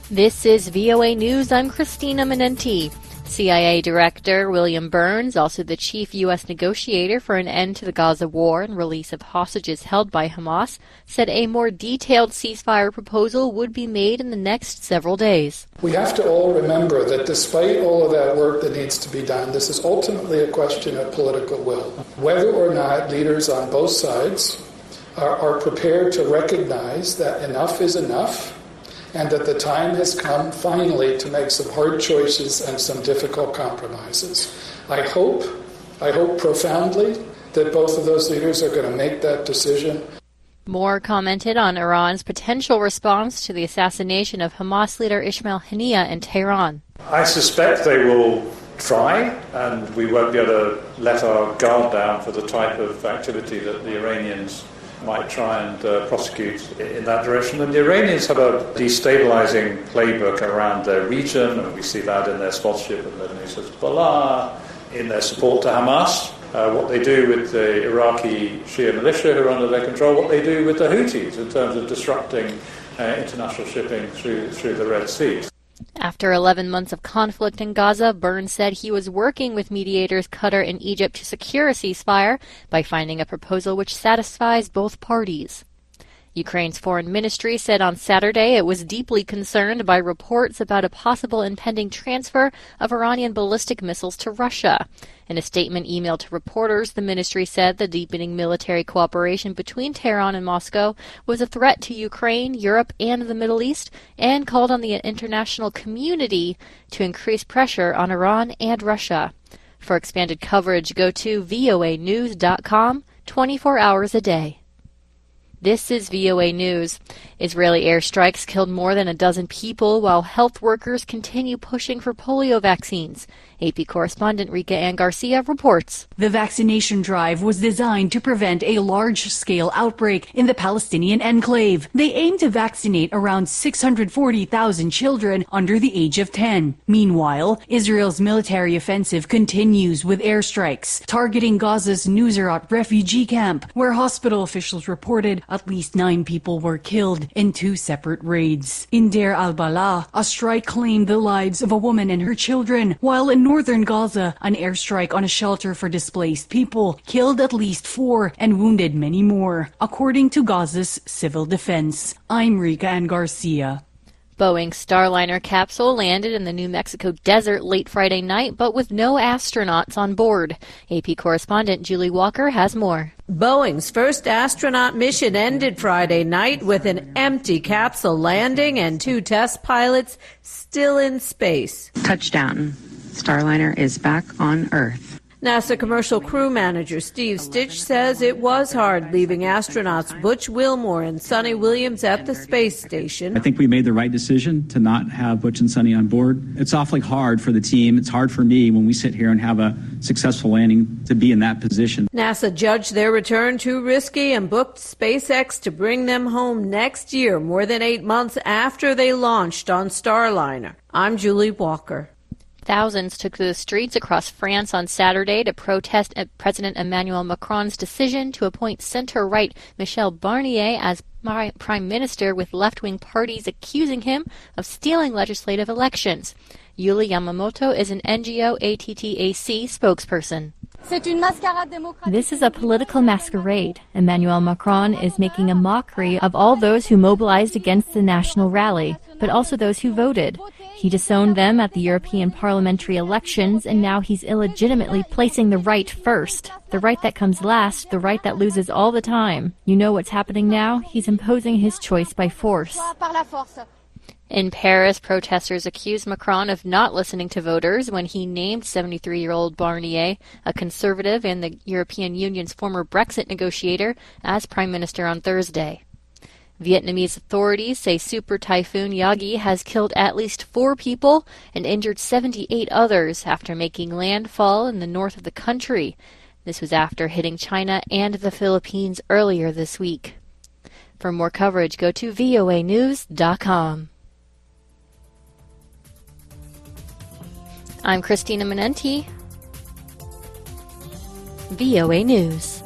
This is VOA News. I'm Christina Menenti. CIA Director William Burns, also the chief U.S. negotiator for an end to the Gaza war and release of hostages held by Hamas, said a more detailed ceasefire proposal would be made in the next several days. We have to all remember that despite all of that work that needs to be done, this is ultimately a question of political will. Whether or not leaders on both sides are prepared to recognize that enough is enough, and that the time has come finally to make some hard choices and some difficult compromises. I hope profoundly that both of those leaders are going to make that decision. Moore commented on Iran's potential response to the assassination of Hamas leader Ismail Haniyeh in Tehran. I suspect they will try, and we won't be able to let our guard down for the type of activity that the Iranians might try and prosecute in that direction. And the Iranians have a destabilizing playbook around their region, and we see that in their sponsorship of Lebanese Hezbollah, in their support to Hamas, what they do with the Iraqi Shia militia who are under their control, what they do with the Houthis in terms of disrupting international shipping through the Red Sea. After 11 months of conflict in Gaza, Burns said he was working with mediators Qatar and Egypt to secure a ceasefire by finding a proposal which satisfies both parties. Ukraine's foreign ministry said on Saturday it was deeply concerned by reports about a possible impending transfer of Iranian ballistic missiles to Russia. In a statement emailed to reporters, the ministry said the deepening military cooperation between Tehran and Moscow was a threat to Ukraine, Europe, and the Middle East, and called on the international community to increase pressure on Iran and Russia. For expanded coverage, go to voanews.com 24 hours a day. This is VOA News. Israeli airstrikes killed more than a dozen people while health workers continue pushing for polio vaccines. AP correspondent Rika Ann Garcia reports. The vaccination drive was designed to prevent a large-scale outbreak in the Palestinian enclave. They aim to vaccinate around 640,000 children under the age of 10. Meanwhile, Israel's military offensive continues with airstrikes, targeting Gaza's Nuseirat refugee camp, where hospital officials reported at least 9 people were killed in 2 separate raids. In Deir al-Balah, a strike claimed the lives of a woman and her children, while in northern Gaza, an airstrike on a shelter for displaced people killed at least 4 and wounded many more, according to Gaza's civil defense. I'm Rika Ann Garcia. Boeing's Starliner capsule landed in the New Mexico desert late Friday night, but with no astronauts on board. AP correspondent Julie Walker has more. Boeing's first astronaut mission ended Friday night with an empty capsule landing and 2 test pilots still in space. Touchdown. Starliner is back on Earth. NASA commercial crew manager Steve Stitch says it was hard leaving astronauts Butch Wilmore and Sonny Williams at the space station. I think we made the right decision to not have Butch and Sonny on board. It's awfully hard for the team. It's hard for me when we sit here and have a successful landing to be in that position. NASA judged their return too risky and booked SpaceX to bring them home next year, more than 8 months after they launched on Starliner. I'm Julie Walker. Thousands took to the streets across France on Saturday to protest President Emmanuel Macron's decision to appoint center-right Michel Barnier as prime minister, with left-wing parties accusing him of stealing legislative elections. Yuli Yamamoto is an NGO ATTAC spokesperson. This is a political masquerade. Emmanuel Macron is making a mockery of all those who mobilized against the national rally, but also those who voted. He disowned them at the European parliamentary elections, and now he's illegitimately placing the right first. The right that comes last, the right that loses all the time. You know what's happening now? He's imposing his choice by force. In Paris, protesters accused Macron of not listening to voters when he named 73-year-old Barnier, a conservative and the European Union's former Brexit negotiator, as prime minister on Thursday. Vietnamese authorities say Super Typhoon Yagi has killed at least 4 people and injured 78 others after making landfall in the north of the country. This was after hitting China and the Philippines earlier this week. For more coverage, go to voanews.com. I'm Christina Menenti, VOA News.